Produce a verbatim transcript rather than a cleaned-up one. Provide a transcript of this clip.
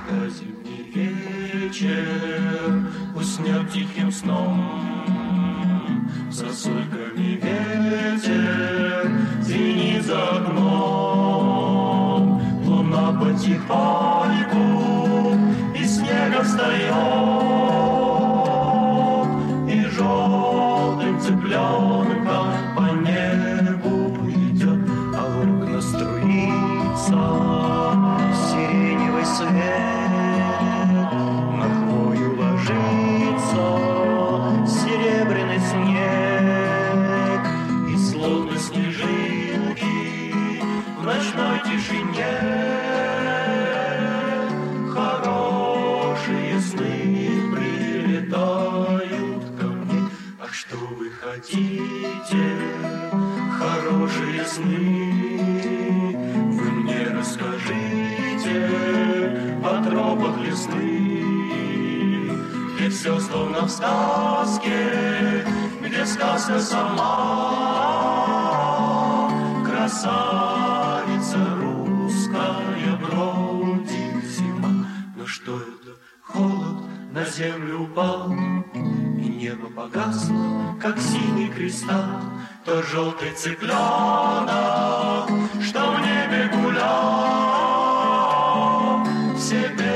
Когда зимний вечер уснет тихим сном, сосульками ветер звенит за окном, луна потихоньку из снега встает, и желтым цыпленком по небу идет, а в окна струится сиреневый свет, на хвою ложится серебряный снег, и словно снежинки в ночной тишине хорошие сны прилетают ко мне. А что вы хотите, хорошие сны, вы мне расскажите о тропах лесных, где все словно в сказке, где сказка сама, красавица русская бродит зима. Но что это? Холод на землю упал, и небо погасло, как синий кристалл. То желтый цыпленок, что в небе гулял, в себе